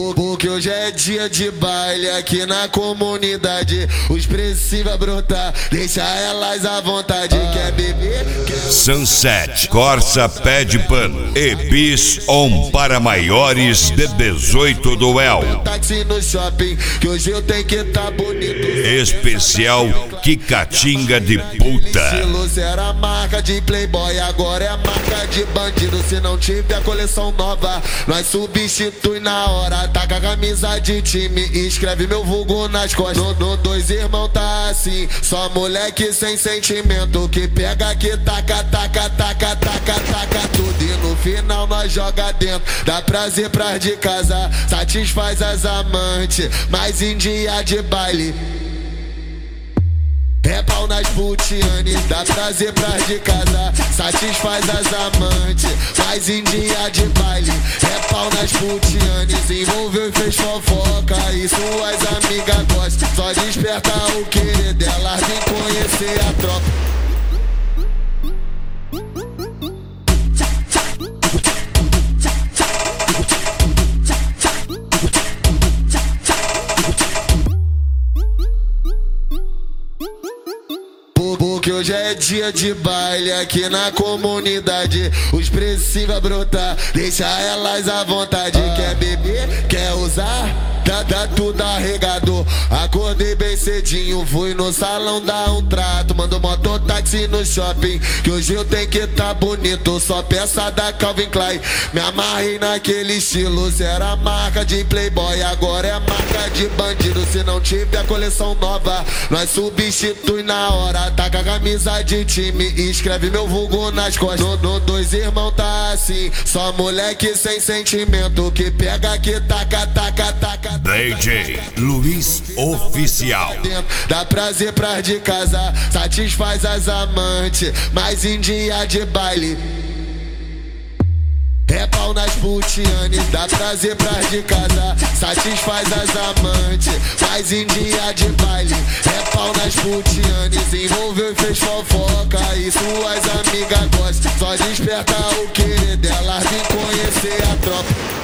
Porque hoje é dia de baile aqui na comunidade. Os preços vai brotar, deixa elas à vontade. Quer beber? Sunset, Corsa Pé de Pano e Bis On para maiores de 18 do El. Táxi no shopping, que hoje eu tenho que tá bonito. Especial Quicatinga de puta. Estilo era marca de playboy, agora é marca de bandido. Se não tiver coleção nova, nós substitui na hora. Taca a camisa de time, escreve meu vulgo nas costas. No dois irmão tá assim, só moleque sem sentimento. Que pega, que taca, taca, taca, taca, taca tudo. E no final nós joga dentro, dá prazer pras de casa, satisfaz as amantes, mas em dia de baile é pau nas putianes, dá prazer pras de casa, satisfaz as amantes, mas em dia de baile é pau nas putianes. Envolveu e fez fofoca e suas amigas gostam. Só desperta o querer delas, vem conhecer a tropa. Porque hoje é dia de baile aqui na comunidade. Os preços vai brotar, deixa elas à vontade. Quer beber? Quer usar? Tá tudo arregador. Acordei bem cedinho, fui no salão dar um trato. Mando mototáxi no shopping, que hoje eu tenho que tá bonito. Só peça da Calvin Klein, me amarrei naquele estilo. Era marca de playboy, agora é marca de bandido. Se não tiver coleção nova, nós substitui na hora. Taca a camisa de time, escreve meu vulgo nas costas. No dois irmão tá assim, só moleque sem sentimento. Que pega, que taca, taca, taca. DJ Luiz Oficial. Dá prazer pras de casa, satisfaz as amantes, mas em dia de baile é pau nas putianes. Dá prazer pras de casa, satisfaz as amantes, mas em dia de baile é pau nas putianes. Envolveu e fez fofoca e suas amigas gostam. Só desperta o querer delas, vem conhecer a tropa.